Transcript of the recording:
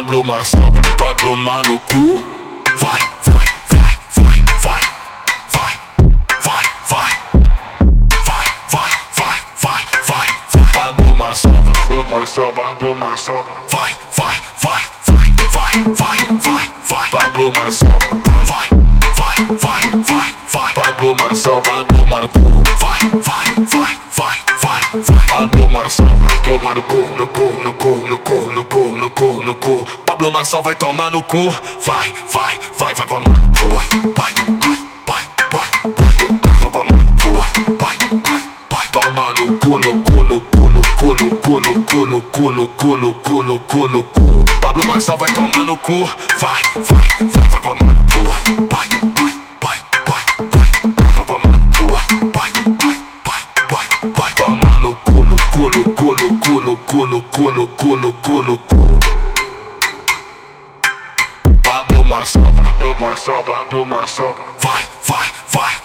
Pablo Marçal, vai tomar no cu. Vai, vai, vai, vai, vai, vai, vai, vai, vai, vai, vai, vai, vai, vai. Pablo Marçal, Pablo Marçal, Pablo Marçal, vai, vai, vai, vai, vai, vai, vai, vai. Pablo Marçal, vai, vai, vai, vai, vai. Pablo Marçal, vai tomar no cu. Vai, vai, vai, vai, vai, vai. Pablo Marçal, vai tomar no cu, no cu, no cu, no cu, no cu, no cu, no cu. Pablo Marçal vai tomar no cu. Vai, vai, vai, vai tomar no cu. Vai, vai, vai, vai, vai tomar no cu. Vai, vai, vai tomar no cu, no cu, no cu, no cu, no cu, no cu, no cu, no cu, no cu, no cu, no cu. Pablo Marçal vai tomar no cu. Vai, vai, vai, vai tomar no cu. Vai, vai, vai, vai, vai tomar no cu. Vai, vai, vai, vai, vai tomar no cu, no cu, no cu, no cu, no cu, no cu, no cu, no cu, no cu. Pablo Marçal, Pablo Marçal, Pablo Marçal, vai, vai, vai,